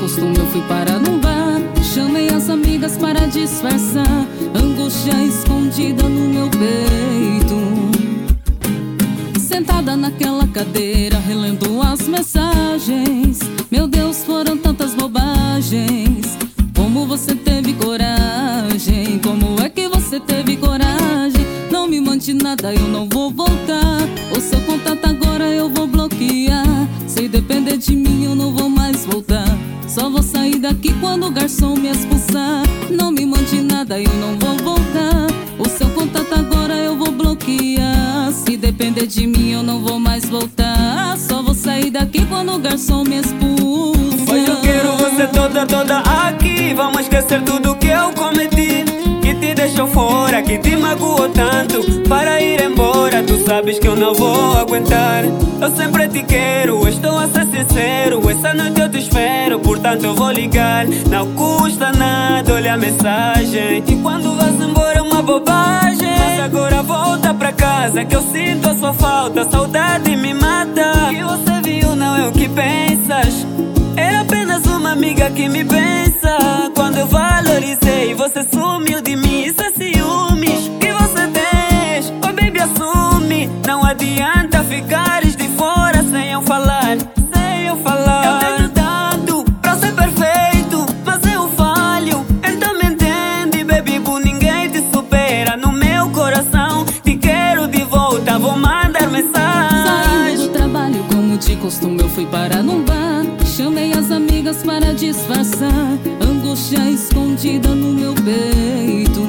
costume eu fui parar num bar. Chamei as amigas para disfarçar angústia escondida no meu peito. Sentada naquela cadeira, relendo as mensagens. Meu Deus, foram tantas bobagens. Como você teve coragem? Como é que você teve coragem? Não me mande nada, eu não vou voltar. O seu contato agora eu vou bloquear. Se depender de mim eu não vou mais voltar. Só vou sair daqui quando o garçom me expulsar. Não me mande nada, eu não vou voltar. O seu contato agora eu vou bloquear. Se depender de mim eu não vou mais voltar. Só vou sair daqui quando o garçom me expulsa. Hoje eu quero você toda aqui. Vamos esquecer tudo que eu cometi, que te deixou fora, que te magoou tanto. Para ir embora, tu sabes que eu não vou aguentar. Eu sempre te quero, estou a ser sincero. Essa noite eu te espero, portanto eu vou ligar. Não custa nada, olha a mensagem. E quando vas embora é uma bobagem. Mas agora volta pra casa que eu sinto a sua falta. Saudade me mata. O que você viu não é o que pensas. Era apenas uma amiga que me pensa. Quando eu valorizei, você sumiu de mim. Isso é ciúmes que você tens. Oh baby, assume. Não adianta ficares de fora sem eu falar. Sem eu falar. Eu tenho tanto pra ser perfeito, mas eu falho. Então me entende, baby boo, ninguém te supera. No meu coração te quero de volta, vou mandar mensagem. Saindo do trabalho como de costume eu fui parar num bar. Chamei as amigas para disfarçar angústia escondida no meu peito.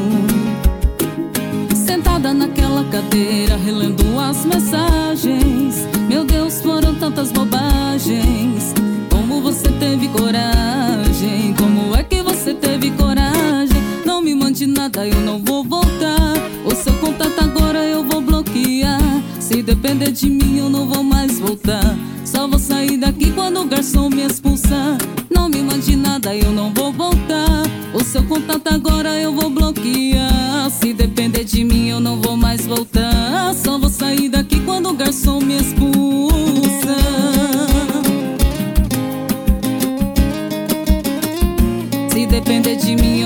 Sentada naquela cadeira, relendo as mensagens. Meu Deus, foram tantas bobagens. Como você teve coragem? Como é que você teve coragem? Não me mande nada, eu não vou voltar. O seu contato agora eu vou bloquear. Se depender de mim eu não vou mais voltar. Só vou sair daqui quando o garçom me expulsar. Não me mande nada, eu não vou voltar. O seu contato agora eu vou bloquear. Se depender de mim eu não vou mais voltar. Só vou sair daqui quando o garçom me expulsa. Se depender de mim